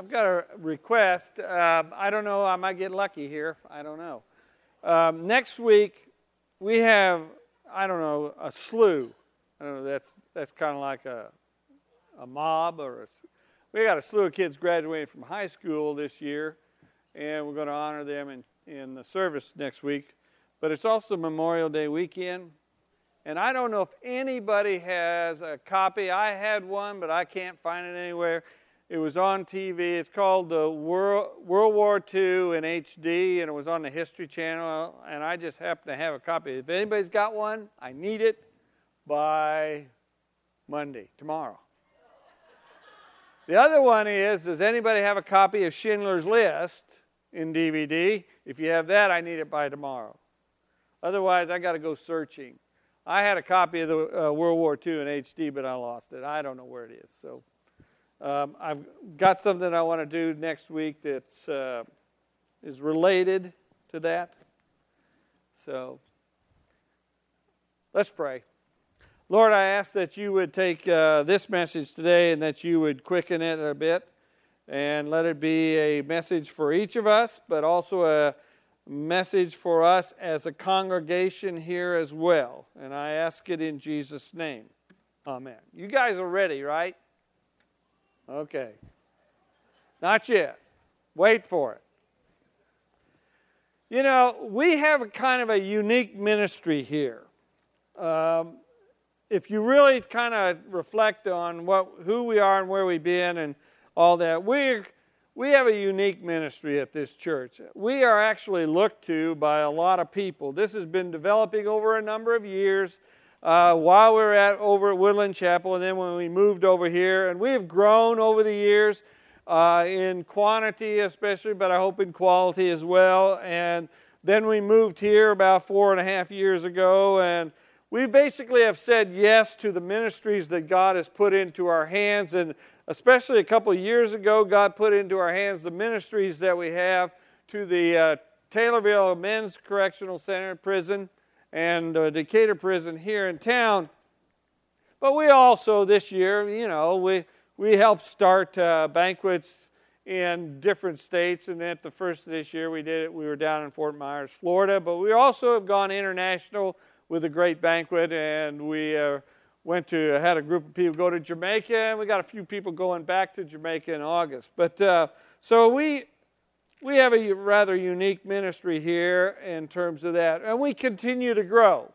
I've got a request. I don't know. I might get lucky here. I don't know. Next week we have, I don't know, a slew. I don't know. That's kind of like a mob we got a slew of kids graduating from high school this year, and we're going to honor them in the service next week. But it's also Memorial Day weekend, and I don't know if anybody has a copy. I had one, but I can't find it anywhere. It was on TV. It's called the World War II in HD, and it was on the History Channel, and I just happen to have a copy. If anybody's got one, I need it by Monday, tomorrow. The other one is, does anybody have a copy of Schindler's List in DVD? If you have that, I need it by tomorrow. Otherwise, I got to go searching. I had a copy of the World War II in HD, but I lost it. I don't know where it is. So I've got something I want to do next week that is related to that. So let's pray. Lord, I ask that you would take this message today and that you would quicken it a bit and let it be a message for each of us, but also a message for us as a congregation here as well. And I ask it in Jesus' name. Amen. You guys are ready, right? Okay. Not yet. Wait for it. You know, we have a kind of a unique ministry here. If you really kind of reflect on who we are and where we've been and all that, we have a unique ministry at this church. We are actually looked to by a lot of people. This has been developing over a number of years while we were over at Woodland Chapel, and then when we moved over here. And we have grown over the years in quantity especially, but I hope in quality as well. And then we moved here about 4.5 years ago, and we basically have said yes to the ministries that God has put into our hands, and especially a couple of years ago, God put into our hands the ministries that we have to the Taylorville Men's Correctional Center prison and Decatur prison here in town. But we also, this year, you know, we helped start banquets in different states, and at the first of this year we were down in Fort Myers, Florida, but we also have gone international with a great banquet, and we had a group of people go to Jamaica, and we got a few people going back to Jamaica in August. But so we have a rather unique ministry here in terms of that, and we continue to grow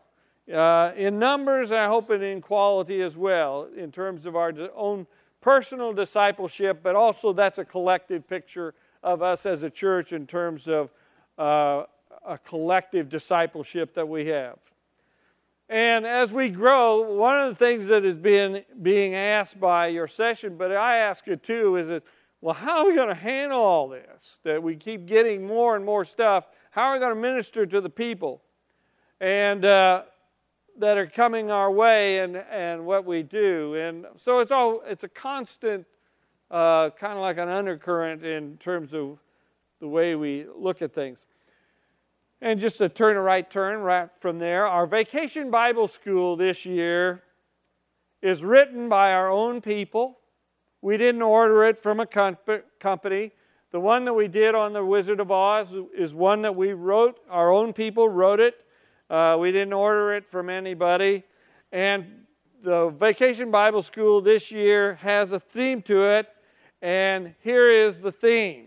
in numbers. I hope and in quality as well, in terms of our own personal discipleship, but also that's a collective picture of us as a church in terms of a collective discipleship that we have. And as we grow, one of the things that is being asked by your session, but I ask it too, is well, how are we going to handle all this? That we keep getting more and more stuff. How are we going to minister to the people and that are coming our way and what we do? And so it's a constant kind of like an undercurrent in terms of the way we look at things. And just to turn a right turn right from there, our Vacation Bible School this year is written by our own people. We didn't order it from a company. The one that we did on The Wizard of Oz is one that we wrote. Our own people wrote it. We didn't order it from anybody. And the Vacation Bible School this year has a theme to it, and here is the theme.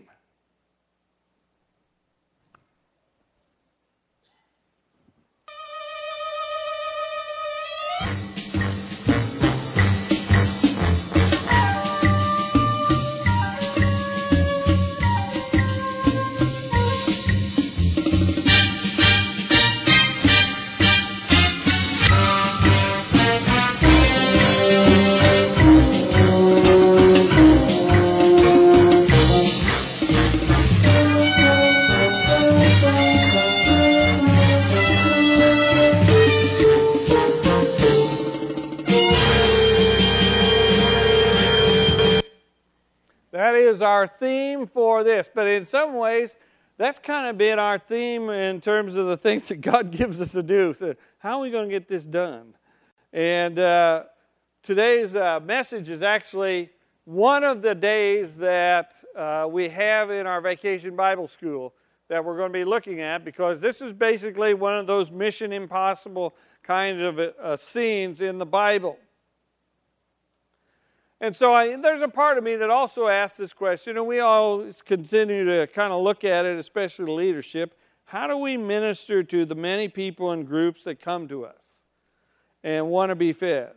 Our theme for this, but in some ways that's kind of been our theme in terms of the things that God gives us to do. So how are we going to get this done? And today's message is actually one of the days that we have in our Vacation Bible School that we're going to be looking at, because this is basically one of those Mission Impossible kind of scenes in the Bible. And so there's a part of me that also asks this question, and we always continue to kind of look at it, especially the leadership. How do we minister to the many people and groups that come to us and want to be fed?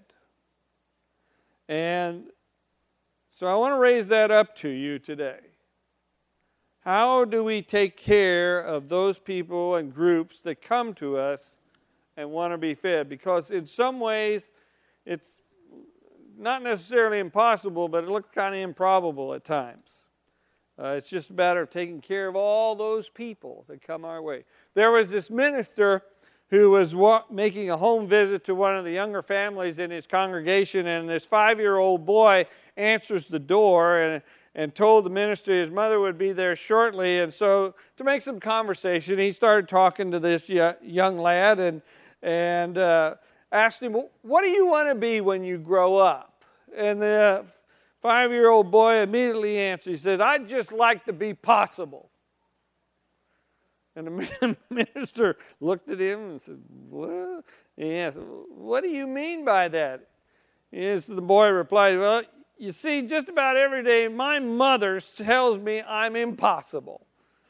And so I want to raise that up to you today. How do we take care of those people and groups that come to us and want to be fed? Because in some ways, it's not necessarily impossible, but it looks kind of improbable at times. It's just a matter of taking care of all those people that come our way. There was this minister who was making a home visit to one of the younger families in his congregation, and this 5-year-old boy answers the door and told the minister his mother would be there shortly. And so to make some conversation, he started talking to this young lad and asked him, what do you want to be when you grow up? And the 5-year-old boy immediately answered. He said, I'd just like to be possible. And the minister looked at him and said, what? He asked, what do you mean by that? Yes, the boy replied, well, you see, just about every day my mother tells me I'm impossible.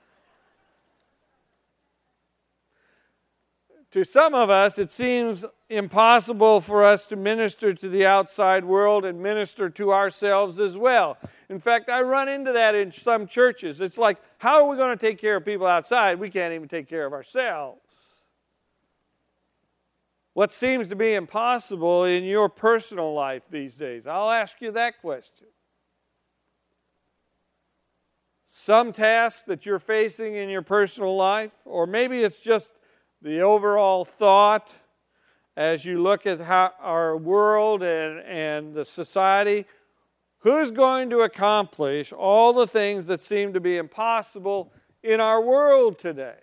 To some of us, it seems impossible for us to minister to the outside world and minister to ourselves as well. In fact, I run into that in some churches. It's like, how are we going to take care of people outside? We can't even take care of ourselves. What seems to be impossible in your personal life these days? I'll ask you that question. Some tasks that you're facing in your personal life, or maybe it's just the overall thought as you look at how our world and the society, who's going to accomplish all the things that seem to be impossible in our world today?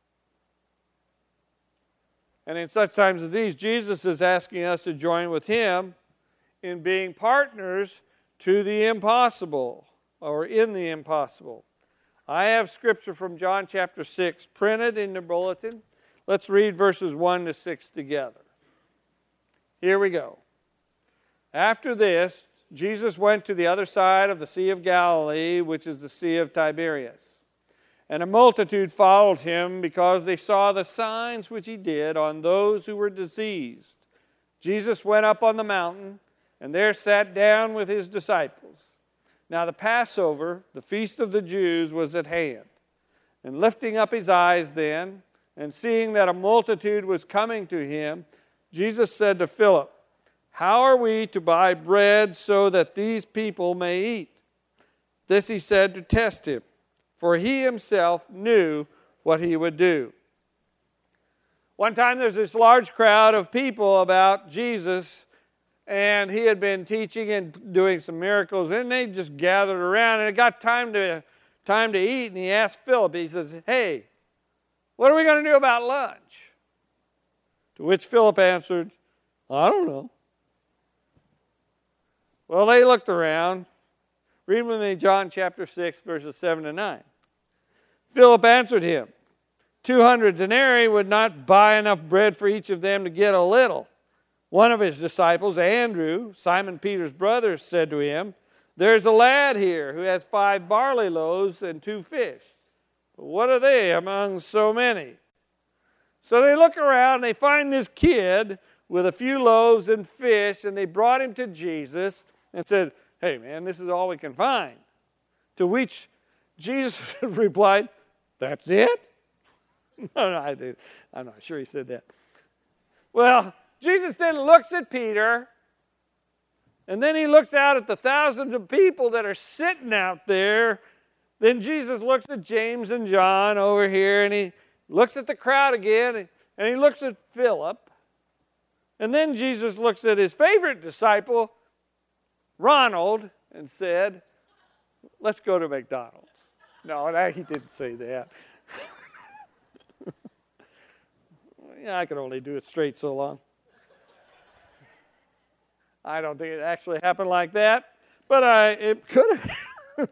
And in such times as these, Jesus is asking us to join with Him in being partners to the impossible, or in the impossible. I have scripture from John chapter 6 printed in the bulletin. Let's read verses 1 to 6 together. Here we go. After this, Jesus went to the other side of the Sea of Galilee, which is the Sea of Tiberias. And a multitude followed him because they saw the signs which he did on those who were diseased. Jesus went up on the mountain and there sat down with his disciples. Now the Passover, the feast of the Jews, was at hand. And lifting up his eyes then, and seeing that a multitude was coming to him, Jesus said to Philip, how are we to buy bread so that these people may eat? This he said to test him, for he himself knew what he would do. One time there's this large crowd of people about Jesus, and he had been teaching and doing some miracles, and they just gathered around, and it got time to eat, and he asked Philip, he says, hey, what are we going to do about lunch? To which Philip answered, I don't know. Well, they looked around. Read with me John chapter 6, verses 7 to 9. Philip answered him, 200 denarii would not buy enough bread for each of them to get a little. One of his disciples, Andrew, Simon Peter's brother, said to him, there's a lad here who has 5 barley loaves and 2 fish. But what are they among so many? So they look around and they find this kid with a few loaves and fish, and they brought him to Jesus and said, hey man, this is all we can find. To which Jesus replied, that's it? No, I'm not sure he said that. Well, Jesus then looks at Peter, and then he looks out at the thousands of people that are sitting out there. Then Jesus looks at James and John over here, and he looks at the crowd again, and he looks at Philip. And then Jesus looks at his favorite disciple, Ronald, and said, let's go to McDonald's. No, he didn't say that. Yeah, I can only do it straight so long. I don't think it actually happened like that. But it could have.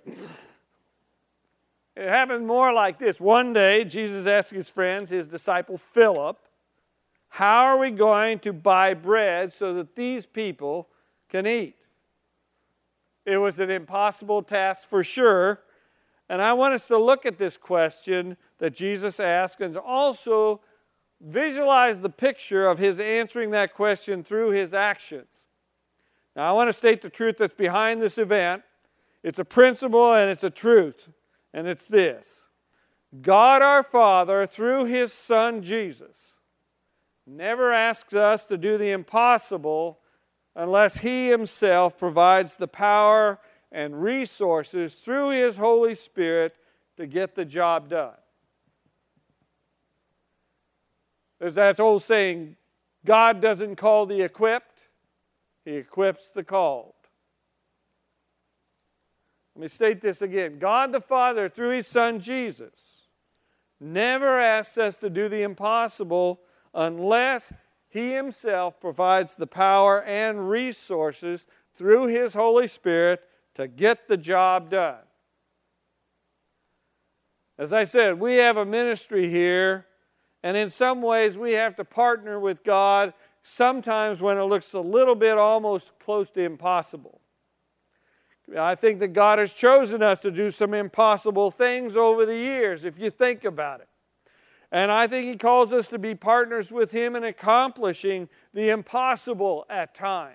It happened more like this. One day, Jesus asked his friends, his disciple Philip, how are we going to buy bread so that these people can eat? It was an impossible task for sure. And I want us to look at this question that Jesus asked and also visualize the picture of his answering that question through his actions. Now, I want to state the truth that's behind this event. It's a principle and it's a truth. And it's this: God our Father, through his Son Jesus, never asks us to do the impossible unless he himself provides the power and resources through his Holy Spirit to get the job done. There's that old saying, God doesn't call the equipped, he equips the called. Let me state this again. God the Father, through his Son Jesus, never asks us to do the impossible unless he himself provides the power and resources through his Holy Spirit to get the job done. As I said, we have a ministry here, and in some ways we have to partner with God sometimes when it looks a little bit almost close to impossible. I think that God has chosen us to do some impossible things over the years, if you think about it. And I think he calls us to be partners with him in accomplishing the impossible at times.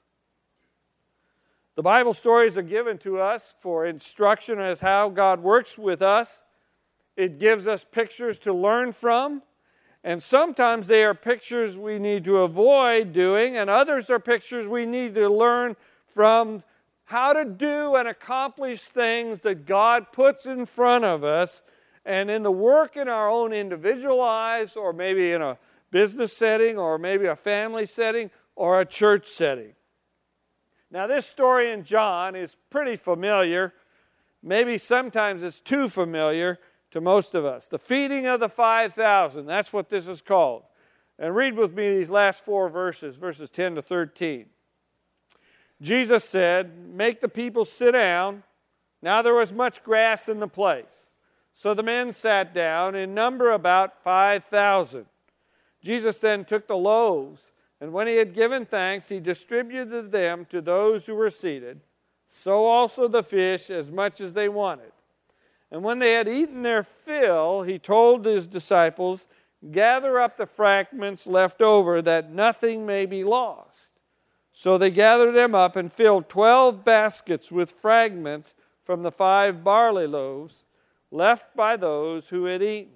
The Bible stories are given to us for instruction as how God works with us. It gives us pictures to learn from. And sometimes they are pictures we need to avoid doing, and others are pictures we need to learn from how to do and accomplish things that God puts in front of us, and in the work in our own individual lives, or maybe in a business setting, or maybe a family setting, or a church setting. Now, this story in John is pretty familiar. Maybe sometimes it's too familiar to most of us. The feeding of the 5,000, that's what this is called. And read with me these last four verses, verses 10 to 13. Jesus said, make the people sit down. Now there was much grass in the place. So the men sat down, in number about 5,000. Jesus then took the loaves, and when he had given thanks, he distributed them to those who were seated, so also the fish, as much as they wanted. And when they had eaten their fill, he told his disciples, gather up the fragments left over, that nothing may be lost. So they gathered them up and filled 12 baskets with fragments from the 5 barley loaves left by those who had eaten.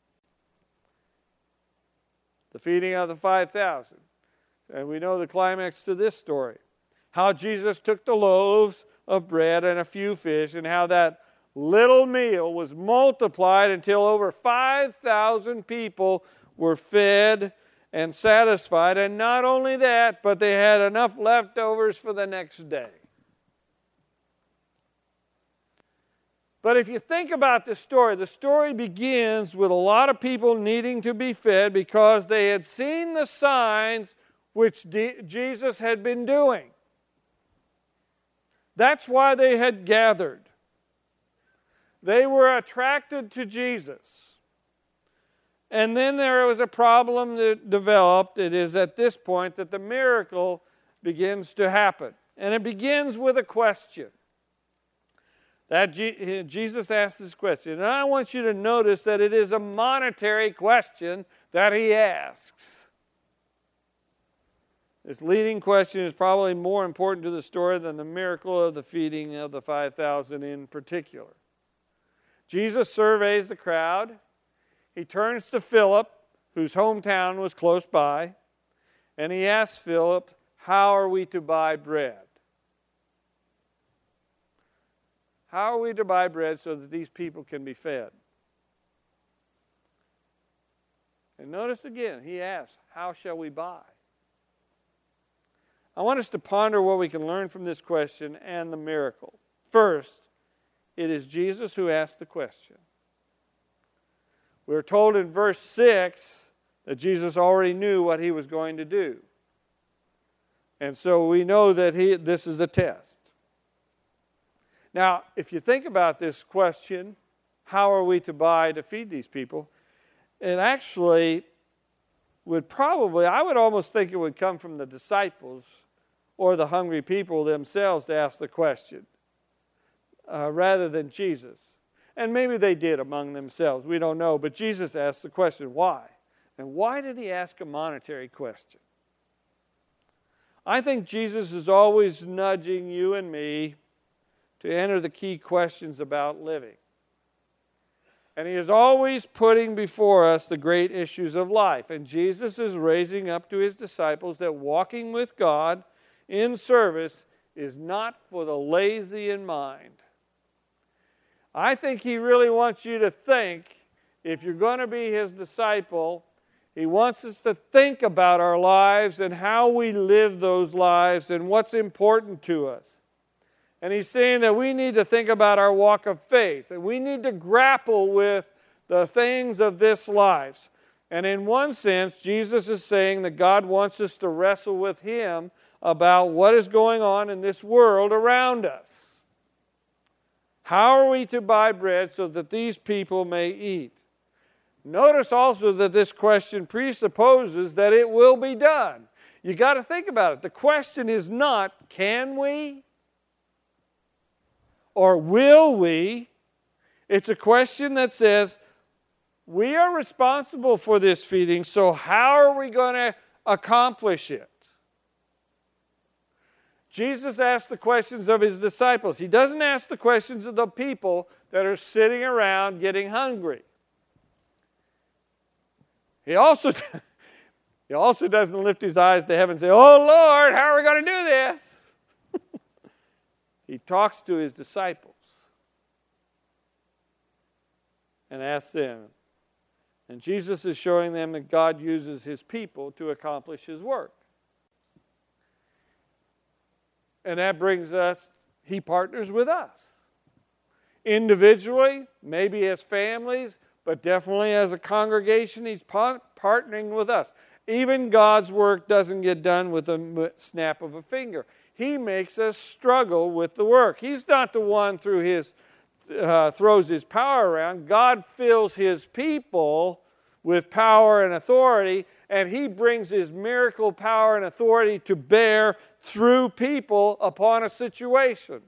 The feeding of the 5,000. And we know the climax to this story. How Jesus took the loaves of bread and a few fish, and how that little meal was multiplied until over 5,000 people were fed and satisfied. And not only that, but they had enough leftovers for the next day. But if you think about the story begins with a lot of people needing to be fed because they had seen the signs which Jesus had been doing. That's why they had gathered. They were attracted to Jesus. And then there was a problem that developed. It is at this point that the miracle begins to happen. And it begins with a question. That Jesus asks this question. And I want you to notice that it is a monetary question that he asks. This leading question is probably more important to the story than the miracle of the feeding of the 5,000 in particular. Jesus surveys the crowd. He turns to Philip, whose hometown was close by, and he asks Philip, how are we to buy bread? How are we to buy bread so that these people can be fed? And notice again, he asks, how shall we buy? I want us to ponder what we can learn from this question and the miracle. First, it is Jesus who asked the question. We're told in verse 6 that Jesus already knew what he was going to do. And so we know that this is a test. Now, if you think about this question, how are we to buy to feed these people? It actually would probably, I would almost think it would come from the disciples or the hungry people themselves to ask the question, rather than Jesus. And maybe they did among themselves. We don't know. But Jesus asked the question, why? And why did he ask a monetary question? I think Jesus is always nudging you and me to enter the key questions about living. And he is always putting before us the great issues of life. And Jesus is raising up to his disciples that walking with God in service is not for the lazy in mind. I think he really wants you to think, if you're going to be his disciple, he wants us to think about our lives and how we live those lives and what's important to us. And he's saying that we need to think about our walk of faith, and we need to grapple with the things of this life. And in one sense, Jesus is saying that God wants us to wrestle with him about what is going on in this world around us. How are we to buy bread so that these people may eat? Notice also that this question presupposes that it will be done. You got to think about it. The question is not, can we? Or will we? It's a question that says, we are responsible for this feeding, so how are we going to accomplish it? Jesus asked the questions of his disciples. He doesn't ask the questions of the people that are sitting around getting hungry. He also doesn't lift his eyes to heaven and say, oh Lord, how are we going to do this? He talks to his disciples and asks them. And Jesus is showing them that God uses his people to accomplish his work. And that brings us, he partners with us. Individually, maybe as families, but definitely as a congregation, he's partnering with us. Even God's work doesn't get done with a snap of a finger. He makes us struggle with the work. He's not the one throws his power around. God fills his people with power and authority, and he brings his miracle power and authority to bear through people upon a situation.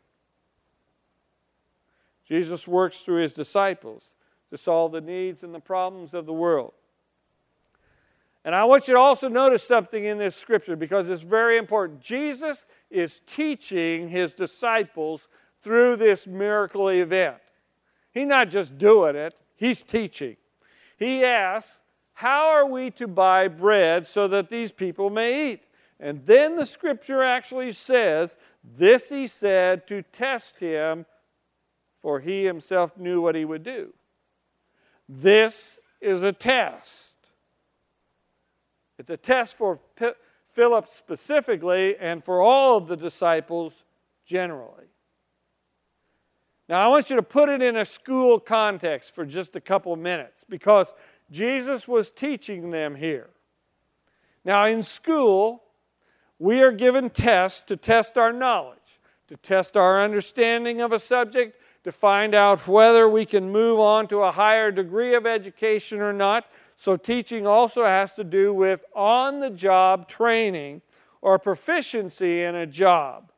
Jesus works through his disciples to solve the needs and the problems of the world. And I want you to also notice something in this scripture because it's very important. Jesus is teaching his disciples through this miracle event. He's not just doing it, he's teaching. He asks, how are we to buy bread so that these people may eat? And then the scripture actually says, this he said to test him, for he himself knew what he would do. This is a test. It's a test for Philip specifically and for all of the disciples generally. Now I want you to put it in a school context for just a couple of minutes because Jesus was teaching them here. Now in school, we are given tests to test our knowledge, to test our understanding of a subject, to find out whether we can move on to a higher degree of education or not. So teaching also has to do with on-the-job training or proficiency in a job.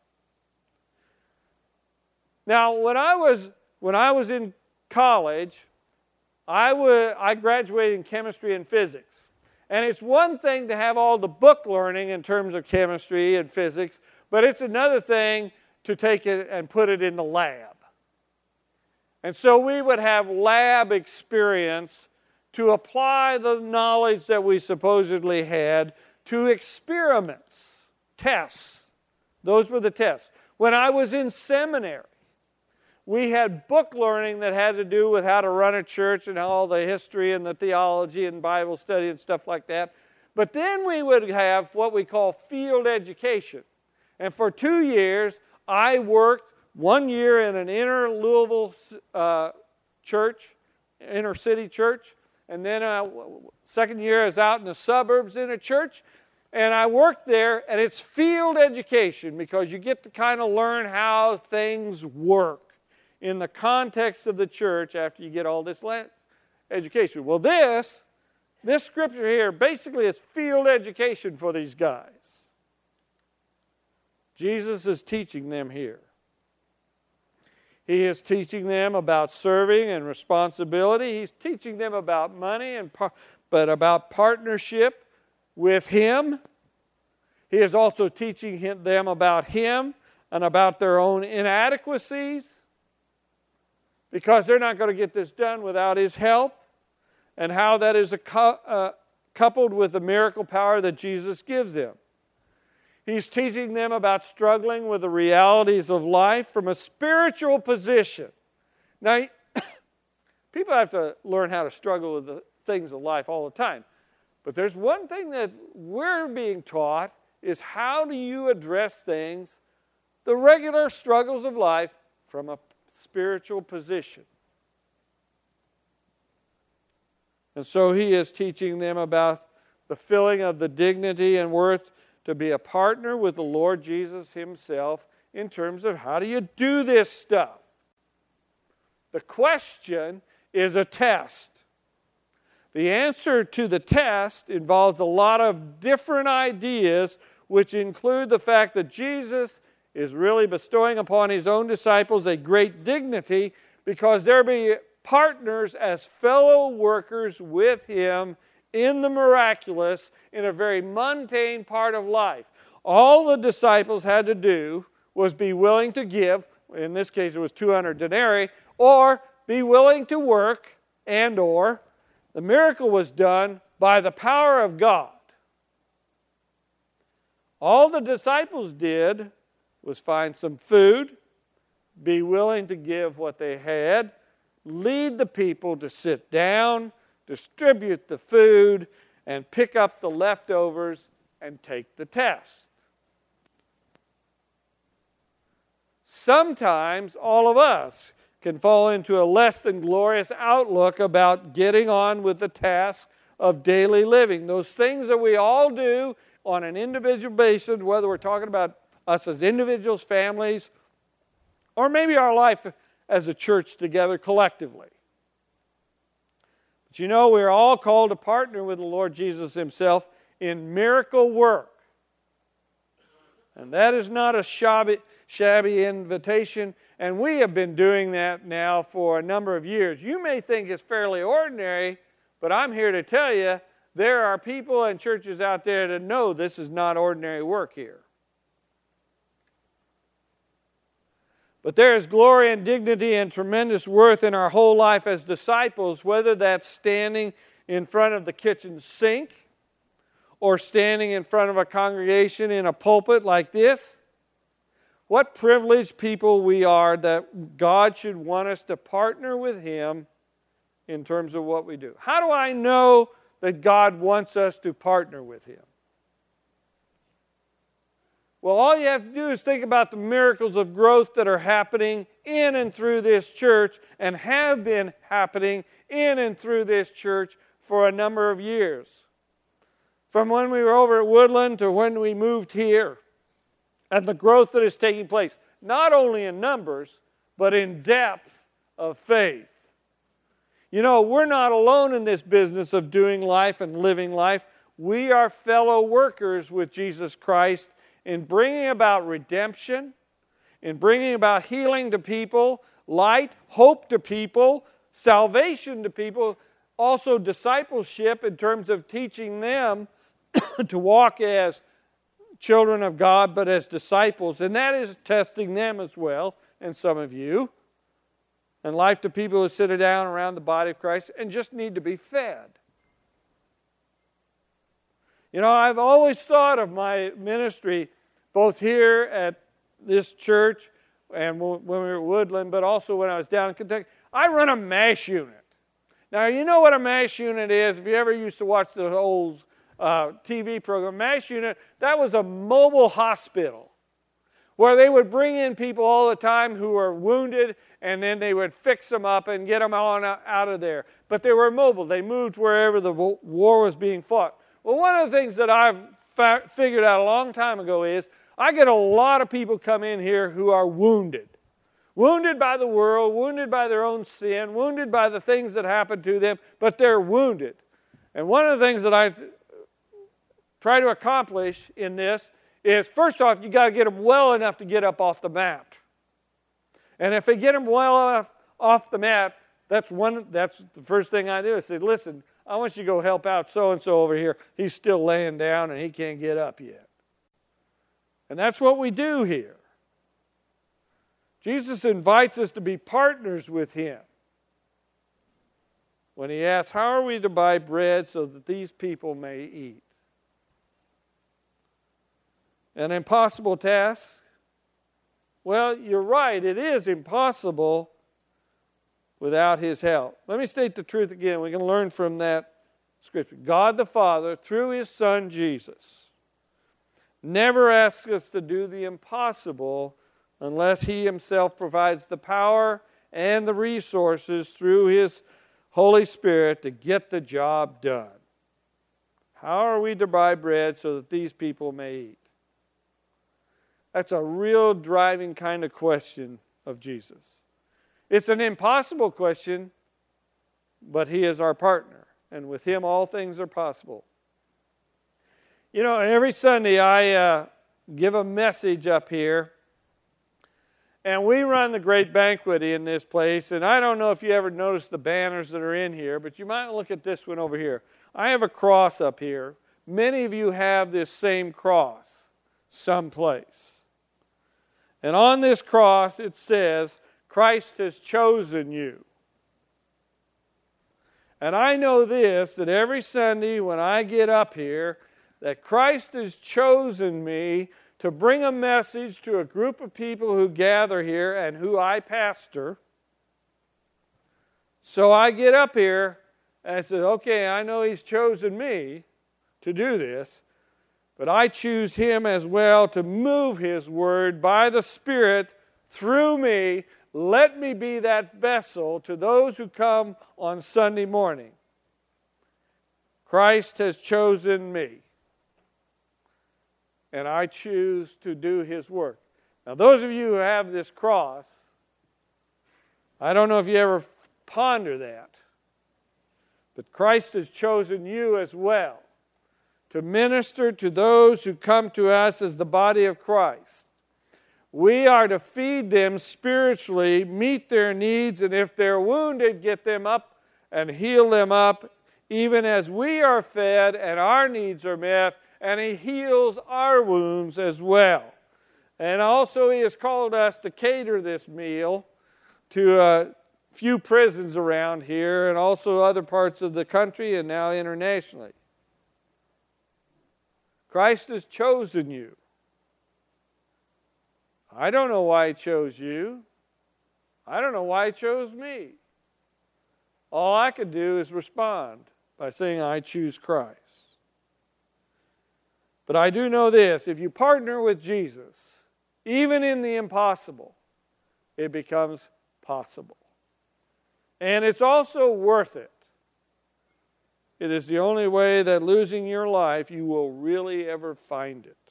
Now, when I was in college, I graduated in chemistry and physics. And it's one thing to have all the book learning in terms of chemistry and physics, but it's another thing to take it and put it in the lab. And so we would have lab experience to apply the knowledge that we supposedly had to experiments, tests. Those were the tests. When I was in seminary, we had book learning that had to do with how to run a church and all the history and the theology and Bible study and stuff like that. But then we would have what we call field education. And for 2 years, I worked 1 year in an inner Louisville church, inner city church. And then second year I was out in the suburbs in a church. And I worked there, and it's field education because you get to kind of learn how things work. in the context of the church after you get all this education. Well, this scripture here basically is field education for these guys. Jesus is teaching them here. He is teaching them about serving and responsibility. He's teaching them about money, but about partnership with Him. He is also teaching them about Him and about their own inadequacies, because they're not going to get this done without His help, and how that is coupled with the miracle power that Jesus gives them. He's teaching them about struggling with the realities of life from a spiritual position. Now, people have to learn how to struggle with the things of life all the time. But there's one thing that we're being taught is how do you address things, the regular struggles of life, from a spiritual position. And so he is teaching them about the filling of the dignity and worth to be a partner with the Lord Jesus Himself in terms of how do you do this stuff. The question is a test. The answer to the test involves a lot of different ideas, which include the fact that Jesus is really bestowing upon His own disciples a great dignity because they'll be partners as fellow workers with Him in the miraculous, in a very mundane part of life. All the disciples had to do was be willing to give, in this case it was 200 denarii, or be willing to work, and or the miracle was done by the power of God. All the disciples did was find some food, be willing to give what they had, lead the people to sit down, distribute the food, and pick up the leftovers and take the test. Sometimes all of us can fall into a less than glorious outlook about getting on with the task of daily living. Those things that we all do on an individual basis, whether we're talking about us as individuals, families, or maybe our life as a church together collectively. But you know, we're all called to partner with the Lord Jesus Himself in miracle work. And that is not a shabby invitation, and we have been doing that now for a number of years. You may think it's fairly ordinary, but I'm here to tell you there are people and churches out there that know this is not ordinary work here. But there is glory and dignity and tremendous worth in our whole life as disciples, whether that's standing in front of the kitchen sink or standing in front of a congregation in a pulpit like this. What privileged people we are that God should want us to partner with Him in terms of what we do. How do I know that God wants us to partner with Him? Well, all you have to do is think about the miracles of growth that are happening in and through this church and have been happening in and through this church for a number of years. From when we were over at Woodland to when we moved here, and the growth that is taking place, not only in numbers, but in depth of faith. You know, we're not alone in this business of doing life and living life. We are fellow workers with Jesus Christ in bringing about redemption, in bringing about healing to people, light, hope to people, salvation to people, also discipleship in terms of teaching them to walk as children of God, but as disciples. And that is testing them as well, and some of you. And life to people who sit down around the body of Christ and just need to be fed. You know, I've always thought of my ministry, both here at this church and when we were at Woodland, but also when I was down in Kentucky. I run a MASH unit. Now, you know what a MASH unit is. If you ever used to watch the old TV program, MASH unit, that was a mobile hospital where they would bring in people all the time who were wounded, and then they would fix them up and get them on out of there. But they were mobile. They moved wherever the war was being fought. Well, one of the things that I've figured out a long time ago is I get a lot of people come in here who are wounded. Wounded by the world, wounded by their own sin, wounded by the things that happen to them, but they're wounded. And one of the things that I try to accomplish in this is, first off, you got to get them well enough to get up off the mat. And if they get them well enough off the mat, that's the first thing I do. I say, listen, I want you to go help out so-and-so over here. He's still laying down and he can't get up yet. And that's what we do here. Jesus invites us to be partners with him when he asks, how are we to buy bread so that these people may eat? An impossible task? Well, you're right, it is impossible without his help. Let me state the truth again. We can learn from that scripture. God the Father, through his Son Jesus, never asks us to do the impossible unless he himself provides the power and the resources through his Holy Spirit to get the job done. How are we to buy bread so that these people may eat? That's a real driving kind of question of Jesus. It's an impossible question, but he is our partner, and with him all things are possible. You know, every Sunday I give a message up here, and we run the great banquet in this place, and I don't know if you ever noticed the banners that are in here, but you might look at this one over here. I have a cross up here. Many of you have this same cross someplace. And on this cross it says, Christ has chosen you. And I know this, that every Sunday when I get up here, that Christ has chosen me to bring a message to a group of people who gather here and who I pastor. So I get up here and I say, okay, I know he's chosen me to do this, but I choose him as well to move his word by the Spirit through me. Let me be that vessel to those who come on Sunday morning. Christ has chosen me, and I choose to do his work. Now, those of you who have this cross, I don't know if you ever ponder that, but Christ has chosen you as well to minister to those who come to us as the body of Christ. We are to feed them spiritually, meet their needs, and if they're wounded, get them up and heal them up, even as we are fed and our needs are met, and he heals our wounds as well. And also he has called us to cater this meal to a few prisons around here and also other parts of the country and now internationally. Christ has chosen you. I don't know why he chose you. I don't know why he chose me. All I could do is respond by saying, I choose Christ. But I do know this, if you partner with Jesus, even in the impossible, it becomes possible. And it's also worth it. It is the only way that losing your life, you will really ever find it.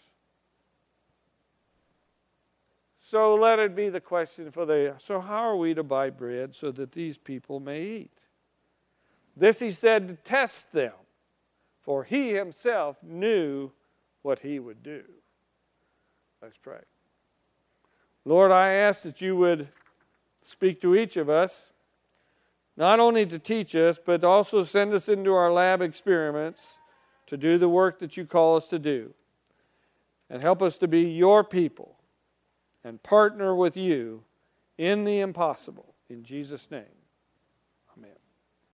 So let it be the question so how are we to buy bread so that these people may eat? This he said to test them, for he himself knew what he would do. Let's pray. Lord, I ask that you would speak to each of us, not only to teach us, but also send us into our lab experiments to do the work that you call us to do. And help us to be your people and partner with you in the impossible. In Jesus' name.